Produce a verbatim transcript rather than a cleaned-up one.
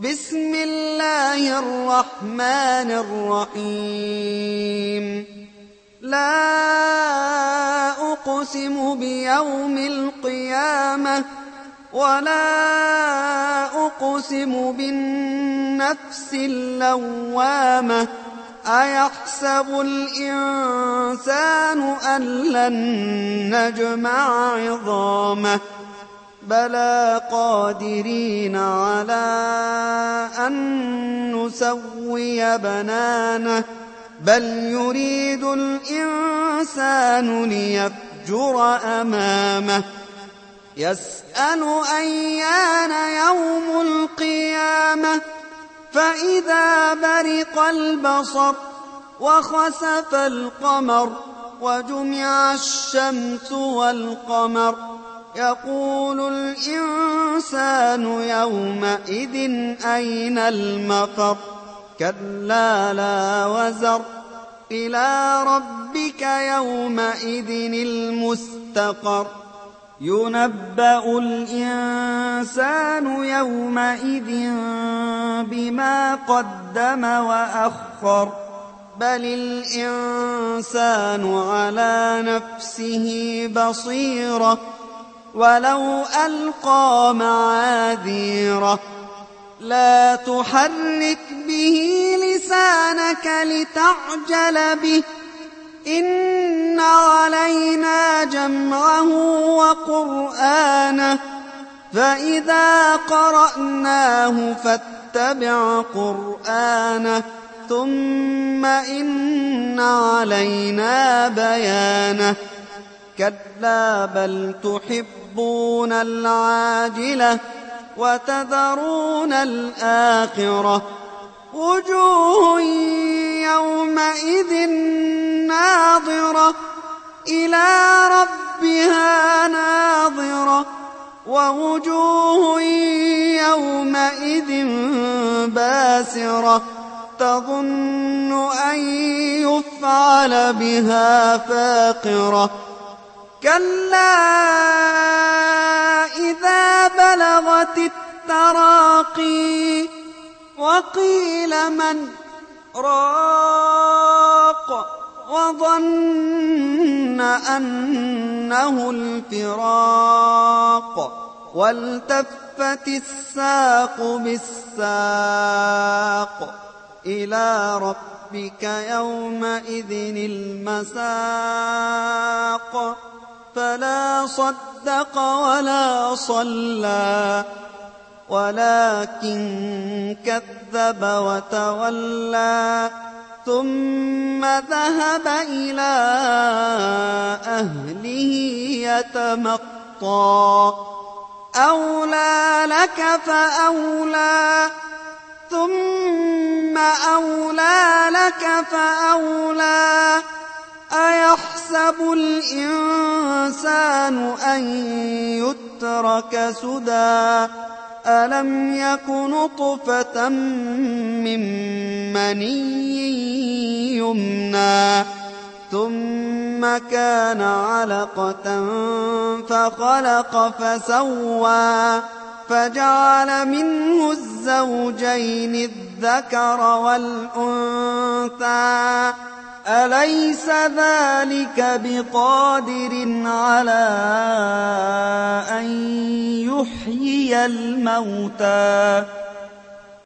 بسم الله الرحمن الرحيم لا أقسم بيوم القيامة ولا أقسم بالنفس اللوامة أيحسب الإنسان أن لن نجمع عظامه بلى قادرين على أن نسوي بنانه بل يريد الإنسان ليفجر أمامه يسأل أيان يوم القيامة فإذا برق البصر وخسف القمر وجمع الشمس والقمر يقول الإنسان يومئذ أين المفر كلا لا وزر إلى ربك يومئذ المستقر ينبأ الإنسان يومئذ بما قدم وأخر بل الإنسان على نفسه بصيرة ولو ألقى معاذيره لا تحرك به لسانك لتعجل به إن علينا جمعه وقرآنه فإذا قرأناه فاتبع قرآنه ثم إن علينا بيانه كلا بل تحبون العاجلة وتذرون الآخرة وجوه يومئذ ناظرة إلى ربها ناظرة ووجوه يومئذ باسرة تظن أن يفعل بها فاقرة كلا إذا بلغت التراقي وقيل من راق وظن أنه الفراق والتفت الساق بالساق إلى ربك يومئذ المساق فلا صدق ولا صلى ولكن كذب وتولى ثم ذهب إلى أهله يتمطى أولى لك فأولى ثم أولى لك فأولى أيحسب الإنسان أن يترك سدى ألم يك نطفة من مني يمنى ثم كان علقة فخلق فسوى فجعل منه الزوجين الذكر والأنثى أليس ذلك بقادر على أن يحيي الموتى